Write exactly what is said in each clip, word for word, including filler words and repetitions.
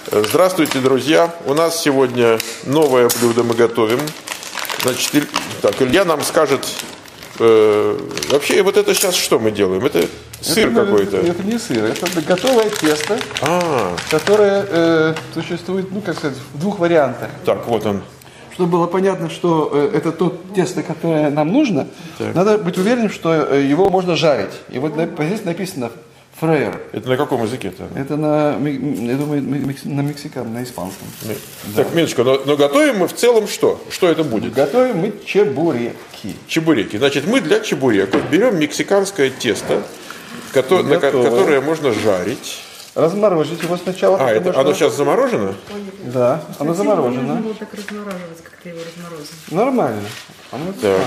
Здравствуйте, друзья! У нас сегодня новое блюдо мы готовим. Значит, Иль... так, Илья нам скажет, э, вообще вот это сейчас что мы делаем? Это сыр это, какой-то? Это, это не сыр, это готовое тесто, а. которое э, существует, ну как сказать, в двух вариантах. Так, вот он. Чтобы было понятно, что э, это то тесто, которое нам нужно, так. Надо быть уверенным, что э, его можно жарить. И вот здесь написано фрейер. Это на каком языке-то? Это на, я думаю, на мексиканском, на испанском. Да. Так, минуточку, но, но готовим мы в целом что? Что это будет? Готовим мы чебуреки. Чебуреки. Значит, мы для чебуреков берем мексиканское тесто, кото- на, которое можно жарить. Разморозить его сначала. А, это, что... оно сейчас заморожено? Да, оно заморожено. Не нужно было так размораживать, как ты его разморозил. Нормально. Оно так.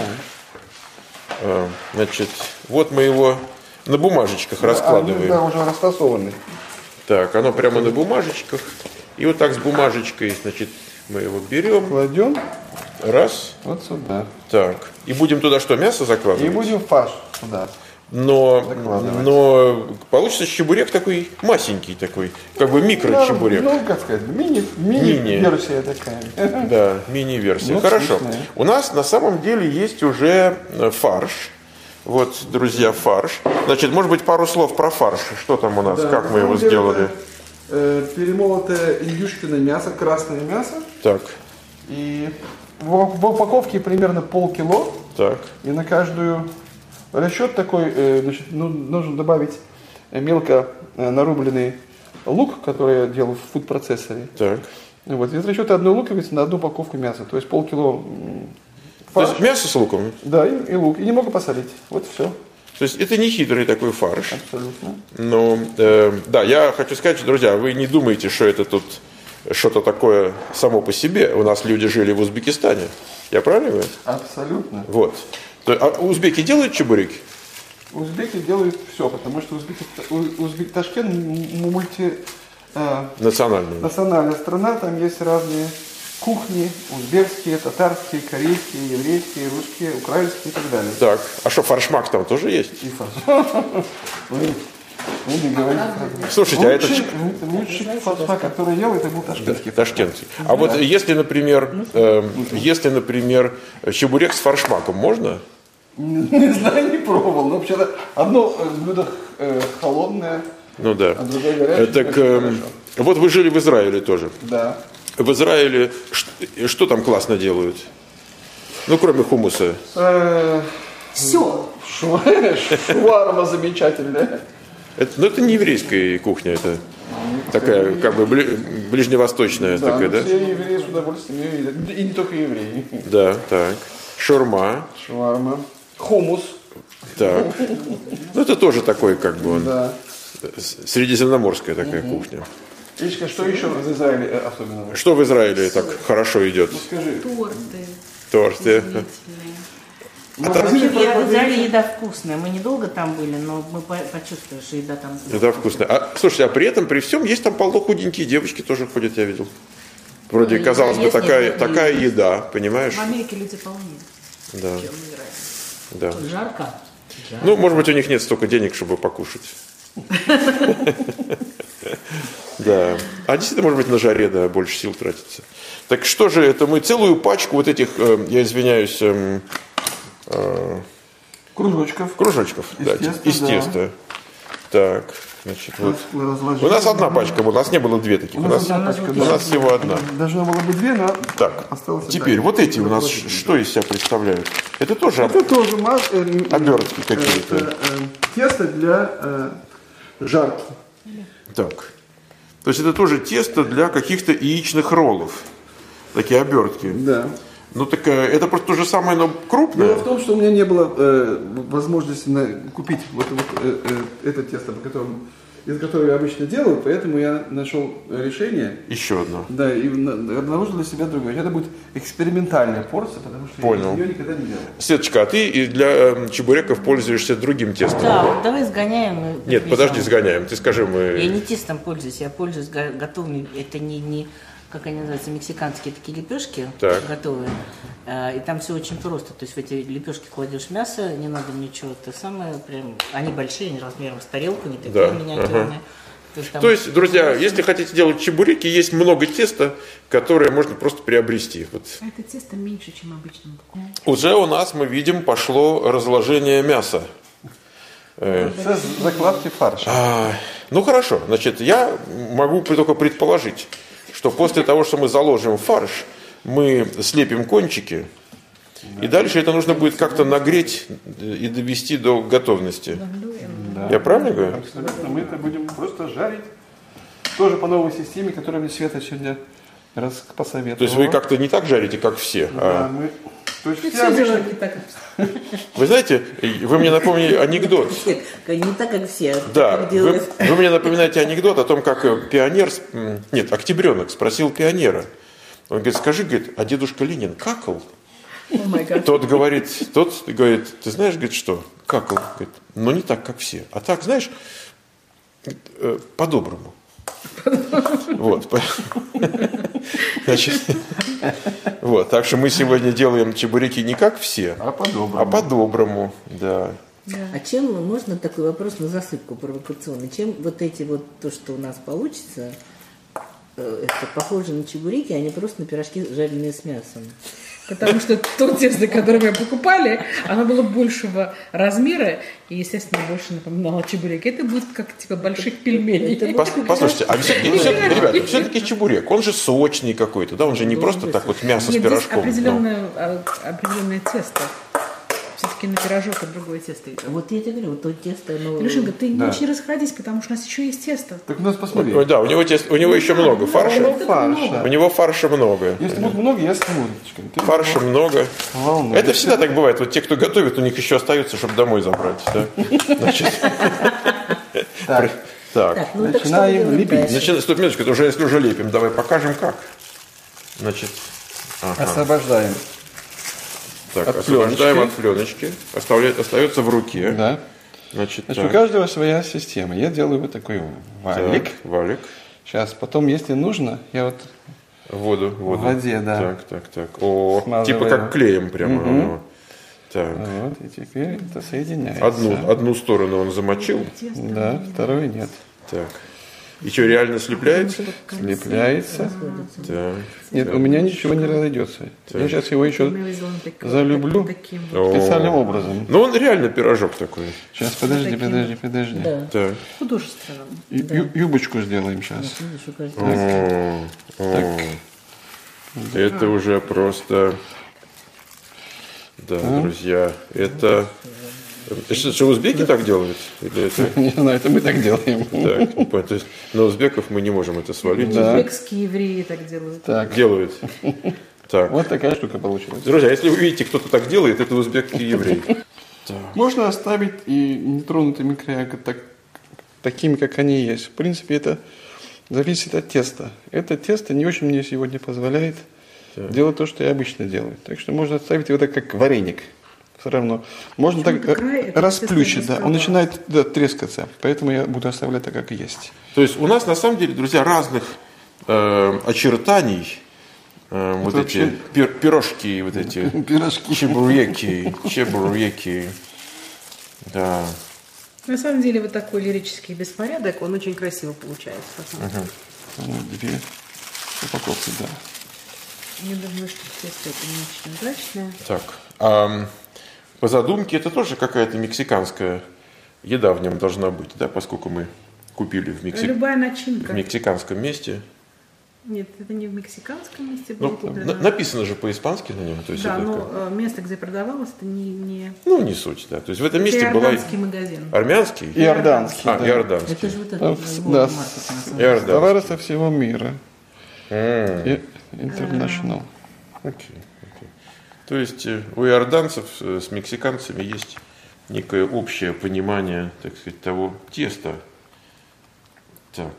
А, значит, вот мы его на бумажечках да, раскладываем. Да, уже растасованный. Так, оно прямо на бумажечках. И вот так с бумажечкой, значит, мы его берем. Кладем. Раз. Вот сюда. Так. И будем туда что, мясо закладывать? И будем фарш туда. Но, но получится чебурек такой масенький такой, как бы микро-чебурек. Ну, ну, как сказать, мини, мини-версия мини. такая. Да, мини-версия. Ну, хорошо. Вкусная. У нас на самом деле есть уже фарш. Вот, друзья, фарш. Значит, может быть, пару слов про фарш. Что там у нас, да, как мы его деле, сделали? Это, э, перемолотое индюшкиное мясо, красное мясо. Так. И в, в упаковке примерно полкило. Так. И на каждую... Расчет такой, значит, ну, нужно добавить мелко нарубленный лук, который я делал в фуд-процессоре. Так. Вот, из расчета одной луковицы на одну упаковку мяса, то есть полкило фарш. То есть мясо с луком? Да, и, и лук, и немного посолить, вот все. То есть это не хитрый такой фарш. Абсолютно. Но, э, да, я хочу сказать, друзья, вы не думаете, что это тут что-то такое само по себе. У нас люди жили в Узбекистане. Я правильно говорю? Абсолютно. Вот. А узбеки делают чебуреки? Узбеки делают все, потому что узбеки, узбек Ташкент мульти э, национальная. национальная страна, там есть разные кухни, узбекские, татарские, корейские, еврейские, русские, украинские и так далее. Так, а что, фаршмак там тоже есть? И фарш. Слушайте, а это... Лучший фаршмак, который ел, это был ташкентский. Ташкентский. А вот если, например, э, если, например, чебурек с фаршмаком можно? Не знаю, не пробовал. Но вообще-то одно блюдо э, холодное, ну, да. а другое горячее. Так, э, вот вы жили в Израиле тоже. Да. В Израиле что, что там классно делают? Ну, кроме хумуса. Все. Шварма замечательная. Это, ну, это не еврейская кухня, это такая, как бы, ближневосточная да, такая, да? Все евреи с удовольствием едят. И не только евреи. Да, так. Шаурма. Шварма. Хумус. Так. Ну, это тоже такой, как бы, он, да. средиземноморская такая угу. кухня. Ильичка, что еще в Израиле особенно? Что в Израиле так хорошо идет? Ну, скажи. Торты. Торты. А там... Вообще, в Израиле еда вкусная. Мы недолго там были, но мы почувствовали, что еда там вкусная. Еда вкусная. А, слушайте, а при этом, при всем, есть там полно худенькие девочки тоже ходят, я видел. Вроде, ну, казалось бы, такая, нет, такая нет. еда, понимаешь? В Америке люди полнее, да. чем в Израиле. Да. Жарко. Жарко. Ну, может быть, у них нет столько денег, чтобы покушать. Да. А действительно, может быть, на жаре, да, больше сил тратится. Так что же это мы целую пачку вот этих, я извиняюсь, кружочков. Кружочков, из да, теста, из теста. Да. Так, значит, вот. У нас одна пачка, у нас не было две таких. У нас, у нас, у нас всего одна. Должно было быть две, но так, осталось. Теперь так. Вот эти у нас что из себя представляют? Это тоже, это об... тоже маз... обертки какие-то. Это, э, тесто для э, жарки. Так. То есть это тоже тесто для каких-то яичных роллов. Такие обертки. Да. Ну так это просто то же самое, но крупное. Дело в том, что у меня не было э, возможности на, купить вот, вот э, э, это тесто, по которому, из которого я обычно делаю, поэтому я нашел решение. Еще одно. Да, и обнаружил для себя другое. Это будет экспериментальная порция, потому что Понял. я ее никогда не делал. Светочка, а ты для э, чебуреков пользуешься другим тестом? Да, вот давай сгоняем. Нет, подожди, сгоняем. Ты скажи, мы... Я не тестом пользуюсь, я пользуюсь готовыми. Это не... не как они называются, мексиканские такие лепешки так. готовые. И там все очень просто. То есть в эти лепешки кладешь мясо, не надо ничего. То самое, прям, они большие, они размером с тарелку, не такие да. миниатюрные. Ага. То есть, там... То есть, друзья, если хотите делать чебуреки, есть много теста, которое можно просто приобрести. Вот. А это тесто меньше, чем обычно. Уже у нас, мы видим, пошло разложение мяса. Это закладки фарша. А, ну хорошо, значит, я могу только предположить, что после того, что мы заложим фарш, мы слепим кончики, и дальше это нужно будет как-то нагреть и довести до готовности. Да. Я правильно говорю? Абсолютно. Мы это будем просто жарить. Тоже по новой системе, которую мне Света сегодня раз посоветовала. То есть вы как-то не так жарите, как все. Да, А... мы... То есть И все все обычно... делают не так. Вы знаете, вы мне напомнили анекдот. Не так, как все. Да, как вы, делают. вы мне напоминаете анекдот о том, как пионер, нет, октябренок спросил пионера. Он говорит, скажи, говорит, а дедушка Ленин какал? О май гад. Тот говорит, тот говорит, ты знаешь, говорит, что? Какал. Говорит, но не так, как все. А так, знаешь, э, по-доброму. Вот. Значит, вот. Так что мы сегодня делаем чебуреки не как все, А по-доброму. а по-доброму, да. А чем, можно такой вопрос на засыпку провокационный, чем вот эти вот, то, что у нас получится, э, это похоже на чебуреки, а не просто на пирожки, жареные с мясом? Потому что то тесто, которое мы покупали, оно было большего размера и, естественно, больше напоминало чебуреки. Это будет как типа больших пельменей. Это Пос- Послушайте, а все-таки, все-таки, ребята, все-таки чебурек, он же сочный какой-то, да, он же не просто так вот мясо с Нет, здесь пирожком. определенное, а, определенное тесто. Все-таки на пирожок это другое тесто идет. Вот я тебе говорю, вот то тесто, оно... Илюшенька, ты Да. не очень расходись, потому что у нас еще есть тесто. Так у нас посмотри. Ой, да, у него, тест- у него еще много фарша. Ну, фарша. У него фарша много. Если будет много, я с удочкой. Ты Фарша много. волнуй. Это всегда так бывает. Вот те, кто готовит, у них еще остается, чтобы домой забрать. Да? Значит, Так, так. Так, ну так что Начинаем мы делаем лепить. дальше? Значит, стоп, минуточку, это уже если уже лепим. Давай покажем как. Значит, ага. освобождаем. Так, От освобождаем пленочки. от пленочки. Оставляет, остается в руке. Да. Значит, Значит, у так. каждого своя система. Я делаю вот такой валик. Так, валик. Сейчас, потом, если нужно, я вот Воду, воду. В воде, да. Так, так, так. О, Смазываю. типа как клеем прямо. Мгм. О. Так. вот, и теперь это соединяется. Одну, одну сторону он замочил. Да, второй нет. Так. И что, реально слепляется? Слепляется. Так. Нет, у меня ничего не разойдется. Я сейчас его еще залюблю Таким вот. О. специальным образом. Ну, он реально пирожок такой. Сейчас, подожди, подожди, подожди. Да. Так. Художественным. Ю- ю- юбочку сделаем сейчас. Видишь, у каждого- О, о. Это уже просто... Да, друзья, это... Это что, что, узбеки так делают? Или это... Не знаю, это мы так делаем. Так, не понял. То есть на узбеков мы не можем это свалить. Да. Узбекские евреи так делают. Так, Делают. Так. вот такая штука получилась. Друзья, если вы видите, кто-то так делает, это узбек и еврей. Можно оставить и нетронутыми края так, такими, как они есть. В принципе, это зависит от теста. Это тесто не очень мне сегодня позволяет делать то, что я обычно делаю. Так что можно оставить его так, как вареник. Все равно. Можно так Почему-то край э, это расплющить, естественно да. Он расплавляется. начинает да, трескаться. Поэтому я буду оставлять так, как и есть. То есть у нас на самом деле, друзья, разных э, очертаний э, вот вообще- эти пир- пирожки, вот эти Пирожки. чебуреки, чебуреки. Да. На самом деле вот такой лирический беспорядок, он очень красиво получается. посмотрите. Вот две упаковки, да. Я думаю, что тесто это не очень удачное. Так. А, по задумке это тоже какая-то мексиканская еда в нем должна быть, да, поскольку мы купили в, Мексик... Любая в начинка. мексиканском месте. Нет, это не в мексиканском месте было Ну, куплено. на- написано же по-испански на нем. То есть Да, это но как- э, место, где продавалось, это не, не... Ну, не суть, да. То есть в этом это месте была... иорданский магазин. Армянский? Иорданский, А, да. иорданский. Это же вот это Там, вот, да, марка, на самом деле. Иорданский. Товары со всего мира. М, И International. Окей, окей. То есть э, у иорданцев э, с мексиканцами есть некое общее понимание, так сказать, того теста, так,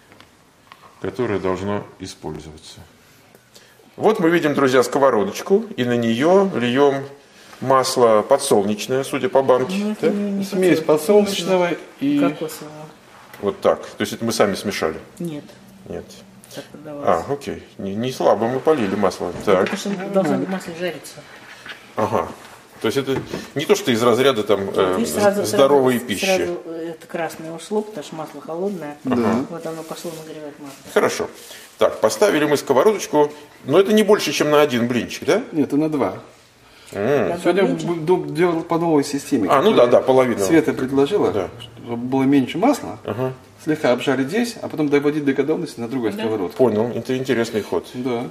которое должно использоваться. Вот мы видим, друзья, сковородочку, и на нее льем масло подсолнечное, судя по банке. Ну, это да? не- не Смесь подсолнечного и... кокосового. Вот так. То есть это мы сами смешали? Нет, Нет. так А, продавалось. окей. Не, не слабо мы полили масло. Так. Потому что должно масло жариться. Ага. То есть это не то, что из разряда там э, И сразу- здоровой сразу- пищи. сразу, э, это красное ушло, потому что масло холодное. Да. Вот оно пошло нагревать масло. Хорошо. Так, поставили мы сковородочку, но это не больше, чем на один блинчик, да? Нет, это на два. Надо Сегодня блинчик. бу- делал по новой системе. А, ну да, да, половину. Света предложила, Да. чтобы было меньше масла, Ага. слегка обжарить здесь, а потом доводить до готовности на другой сковородке. Понял, это интересный ход. Да.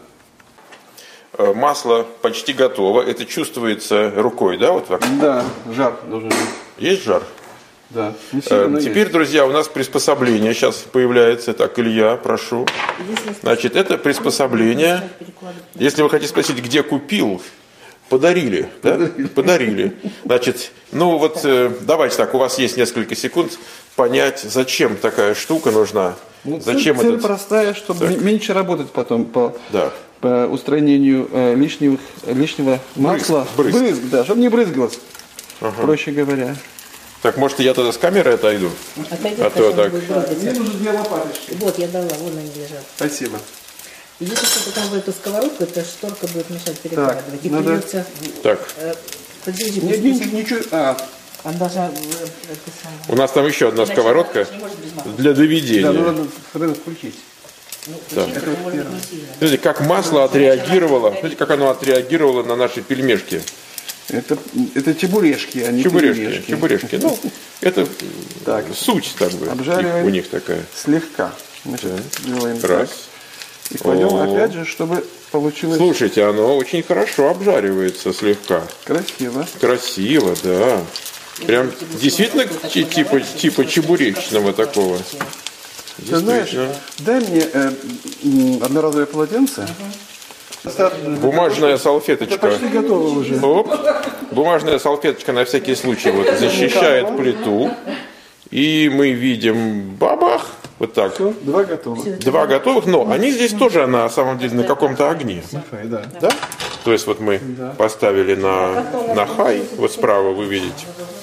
Э, Масло почти готово, это чувствуется рукой, да? Вот вокруг? Да, жар должен быть. Есть жар? Да. Не Э, сильно, но Теперь, есть. друзья, у нас приспособление сейчас появляется. Так, Илья, прошу. Если Значит, это приспособление. перекладывать. Если вы хотите спросить, где купил, подарили, да? Подарили. Значит, ну вот э, давайте так, у вас есть несколько секунд понять, зачем такая штука нужна. Ну, Зачем цель, цель этот... простая, чтобы м- меньше работать потом по, Да. по устранению э, лишнего, лишнего масла. брызг. да, чтобы не брызгалось, проще говоря. Так, может, я тогда с камеры отойду? Отойди, А то потом так. будет брызгаться. Мне нужны две лопаточки. Вот, я дала, вон они лежат. Спасибо. И если что-то там в эту сковородку, эта шторка будет мешать перекладывать. И надо- придется... Так, э, подожди, Нет, пусть- ничего, ничего. А, Она должна... э, это самое. у нас там еще одна сковородка Не может без масла. для да, доведения. ну надо сразу включить. Ну, включить это может быть не сильно. Смотрите, как масло отреагировало, смотрите, как оно отреагировало на наши пельмешки. Это, это чебурешки, а не Чебурешки, пельмешки. чебурешки. Ну, это Так. суть как бы Обжариваем. их- у них такая. Слегка. Значит, делаем Раз. так. И кладем О. опять же, чтобы получилось Слушайте, оно очень хорошо обжаривается слегка. красиво. Красиво, да. Прям действительно ти- типа, типа чебуречного такого. Ты знаешь, Действительно. дай мне э, м, одноразовое полотенце. Достаточно для Бумажная того, чтобы- Это салфеточка. почти готово уже. Оп. Бумажная салфеточка на всякий случай вот защищает плиту. И мы видим бабах. Вот так. Все, два готово. Два готовых, но они здесь тоже на самом деле на каком-то огне. Wi-Fi, да. Да? То есть вот мы поставили на, на хай, вот справа вы видите.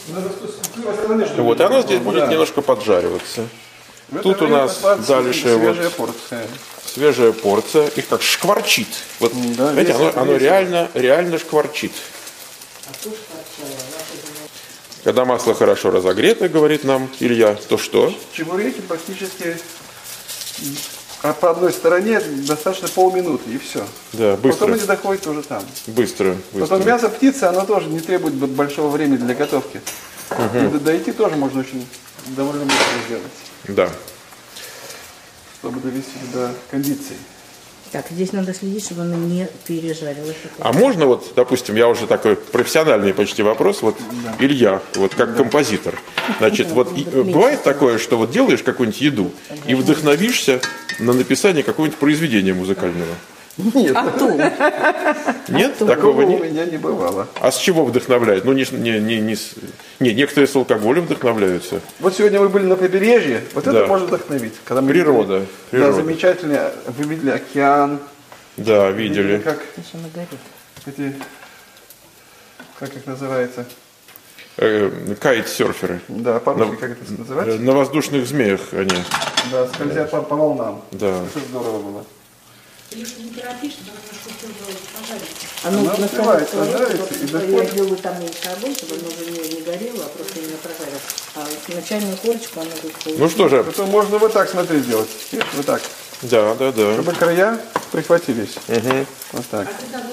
Вот, и оно здесь будет немножко поджариваться. В это Тут у время нас осталась дальше свежая вот порция. свежая порция. Их как шкварчит. Вот, Да, знаете, весело, оно, оно весело. реально, реально шкварчит. Когда масло хорошо разогрето, говорит нам Илья, то что? Чебуреки практически а по одной стороне достаточно полминуты и все. Да, Потом быстро, они доходят уже там. быстро, быстро. Потом мясо птицы, оно тоже не требует б- большого времени для готовки. И до- дойти тоже можно очень довольно быстро сделать, Да. чтобы довести до кондиции. Так, здесь надо следить, чтобы она не пережарилась. А можно вот, допустим, я уже такой профессиональный почти вопрос, вот Илья, вот как композитор, значит, вот и- э, бывает такое, что вот делаешь какую-нибудь еду и вдохновишься на написание какого-нибудь произведения музыкального? Нет, А то, Нет, такого такого у нет. меня не бывало. А с чего вдохновляет? Ну, не, с- не, не, не, с- не, некоторые с алкоголем вдохновляются. Вот сегодня вы были на побережье, вот Да. это может вдохновить. Когда мы Природа, видели- природа. Да, замечательно. Вы видели океан, Да, видели. как еще она горит. эти, как их называется? Э, кайт-серферы. Да, по-русски На- как это Э, называется? На воздушных змеях они. Да, скользя по, по волнам. Да. Это здорово было. Оно Она на открывается, самом деле, нравится, просто и я доходит. делаю там меньше огонь, чтобы оно уже не, не горело, а просто именно прожарилось. А вот начальную корочку она тут... Ну что же, Потом можно вот так, смотри, сделать. Видишь, вот так. да, да, да. Чтобы края прихватились. Вот так.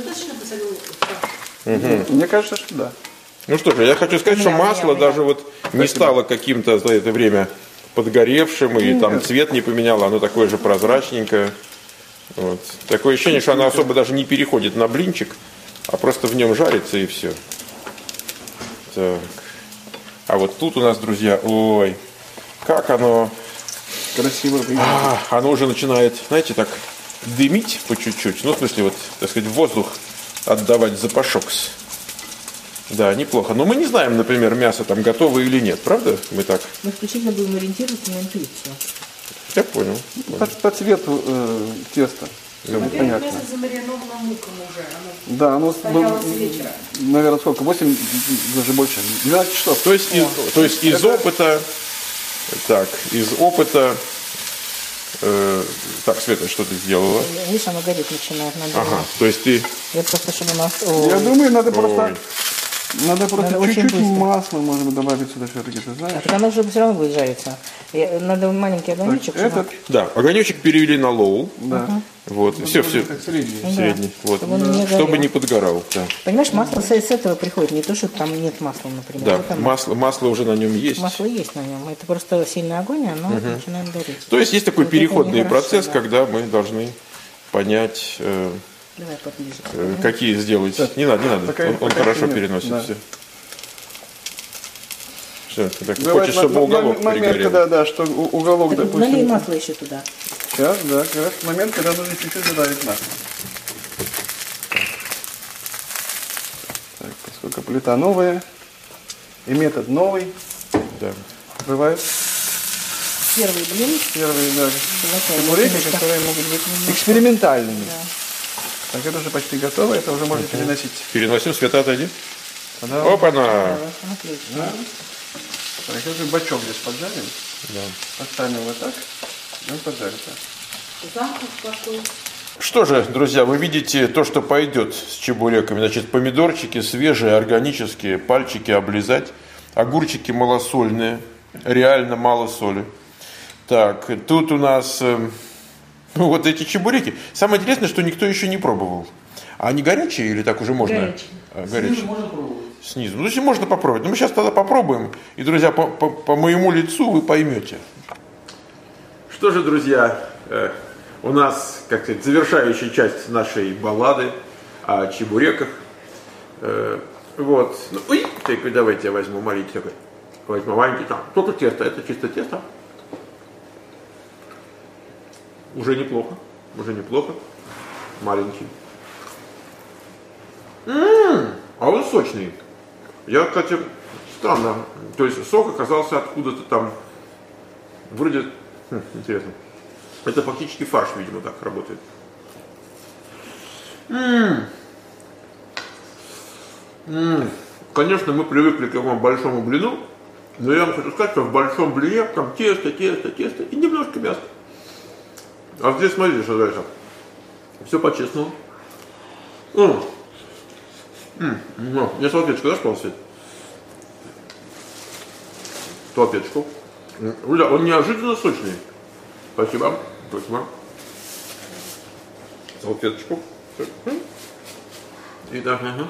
Мне кажется, что да. Ну что же, я хочу сказать, что масло даже вот не стало каким-то за это время подгоревшим, и там цвет не поменяло, оно такое же прозрачненькое. Вот. Такое ощущение, что оно особо даже не переходит на блинчик, а просто в нем жарится и все. Так. А вот тут у нас, друзья, ой, как оно, Красиво выглядит. а, оно уже начинает, знаете, так дымить по чуть-чуть, ну, в смысле, вот, так сказать, в воздух отдавать запашок. Да, неплохо. Но мы не знаем, например, мясо там готово или нет, правда? Мы так, Мы исключительно будем ориентироваться на интуицию. я понял. По, по цвету э, теста. Понятно. Мясо замариновано муком уже. Оно Да, оно стояло было, с вечера. наверное, сколько? восемь, даже больше. двенадцать часов. То есть, из, то есть из опыта, так, из опыта, э, так, Света, что ты сделала? Видишь, оно горит начинает. Надо Ага, то есть ты, Я просто, чтобы у нас... Я думаю, надо просто Ой. Надо просто Надо очень чуть-чуть быстро. масла, может быть, добавить сюда все-таки, ты А знаешь? так оно же все равно будет жариться. И надо маленький огонечек. Так, чтобы- этот, Да, огонечек перевели на лоу. да. Вот, все, все. Как средний. Средний. Вот. Чтобы он не Чтобы горел. не подгорал. Да, Понимаешь, масло с, с этого приходит. Не то, что там нет масла, например. да. Вот оно. Масло, масло уже на нем есть. Масло есть на нем. Это просто сильный огонь, и оно начинает гореть. То есть есть такой Вот это переходный нехорошо, процесс, да. когда мы должны понять, э, Давай поближе. э, какие сделать. Не надо, не надо. Пока- он он пока хорошо нет. переносит Да. все. Все, ты так Бывает хочешь, чтобы мо- мо- уголок момент, пригорел. когда, да, что у- уголок, Так, допустим... налей масло еще туда. Сейчас, да, как раз момент, когда нужно чуть-чуть добавить масло. Так, поскольку плита новая, и метод новый, Да. бывает Первый блин. первые, да, Такие чебуреки, которые могут быть экспериментальными. Да. Так, это уже почти готово, это уже можно переносить. Переносим, Света, отойди. Тогда, Опа-на! Да, отлично. да. Так, это бачок здесь поджарим, Да. поставим его так, и он поджарится. Запах какой. Что же, друзья, вы видите то, что пойдет с чебуреками. Значит, помидорчики свежие, органические, пальчики облизать. Огурчики малосольные, реально мало соли. Так, тут у нас э, ну, вот эти чебуреки. Самое интересное, что никто еще не пробовал. А они горячие или так уже можно? Горячие. А, горячие. Можно пробовать. Снизу. Ну, если можно попробовать. Ну, мы сейчас тогда попробуем. И, друзья, по, по- по моему лицу вы поймете. Что же, друзья, э, у нас, как сказать, завершающая часть нашей баллады о чебуреках. Э, вот. Ну, ой, так, давайте я возьму маленький такой. Возьму маленький. Там, только тесто. Это чисто тесто. Уже неплохо. Уже неплохо. Маленький. М-м, а он сочный. Я, кстати, странно. То есть сок оказался откуда-то там. Вроде, хм, интересно. Это фактически фарш, видимо, так работает. М-м. М-м. Конечно, мы привыкли к такому большому блину, но я вам хочу сказать, что в большом блине там тесто, тесто, тесто и немножко мяса. А здесь смотрите, что дальше. Все по-честному. М. М, ну, мне салфеточку дашь, пожалуйста, Свет? Салфеточку. М, Уля, он неожиданно сочный. Спасибо. Спасибо. Салфеточку. М. И так. ага.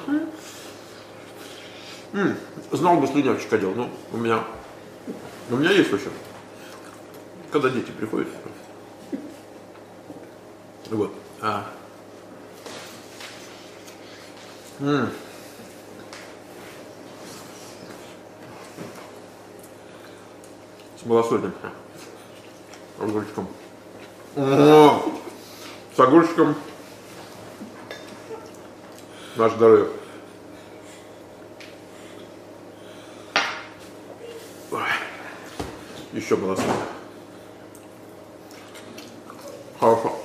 М, Знал бы, слюнявчик одел. Ну, у меня. У меня есть вообще. Когда дети приходят. Вот. А. М. С малосольным огурчиком. О, с огурчиком. Наше здоровье. Ой. Еще малосольно. Хорошо.